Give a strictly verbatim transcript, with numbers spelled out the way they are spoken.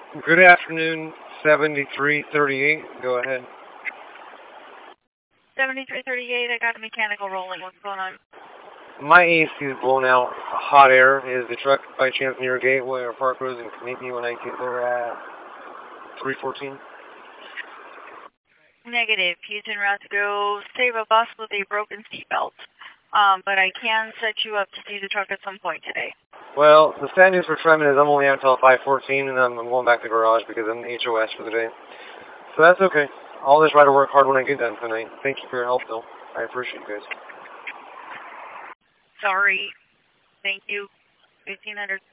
Good afternoon, seventy-three thirty-eight. Go ahead. seventy-three thirty-eight, I got a mechanical rolling. What's going on? My A C is blown out hot air. Is the truck by chance near a gateway or park roads and can meet me when I get there at three fourteen? Negative. He's en route to go save a bus with a broken seatbelt. Um, but I can set you up to see the truck at some point today. Well, the sad news for Tremont is I'm only out until five fourteen, and I'm, I'm going back to the garage because I'm H O S for the day. So that's okay. I'll just try to work hard when I get done tonight. Thank you for your help, though. I appreciate you guys. Sorry. Thank you. fifteen hundred.